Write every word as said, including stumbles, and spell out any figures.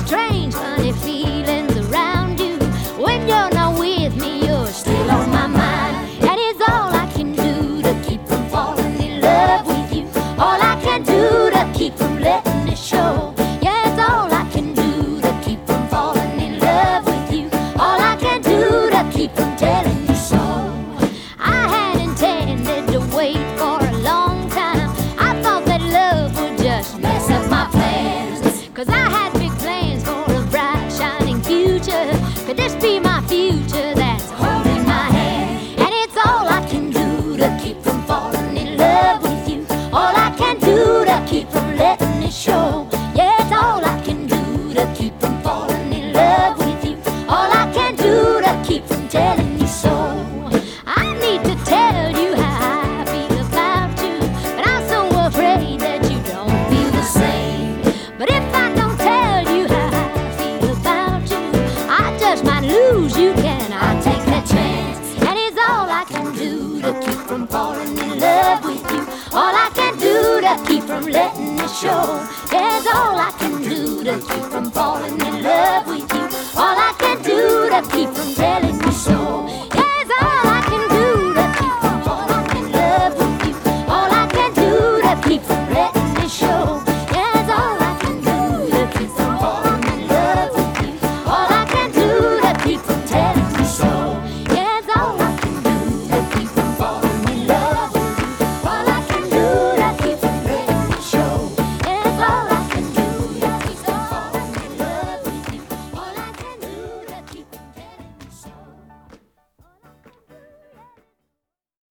strange, funny feelings around you. When you're not with me, you're still on my mind. And it's all I can do to keep from falling in love with you. All I can do to keep from letting it show. Yeah, it's all I can do to keep from falling in love with you. All I can do to keep from telling you so. I had intended to wait for a long time. I thought that love would just mess up my plans. Cause I had big plans for a bright, shining future. Could this be my future that's holding my hand? And it's all I can do to keep from falling in love with you. All I can do to keep from letting it show. Yeah, it's all I can do to keep from falling in love with you. All I can do to keep from telling you so. I need to tell you how I feel about you, but I'm so afraid that you don't feel the same. But if I don't tell you how I feel about you, I just might lose you. Can I take that chance? And it's all I can do to keep from falling in love with you. All I can do to keep from letting it show. Yeah, it's all I can do to keep from falling in love with you. All I can do to keep from telling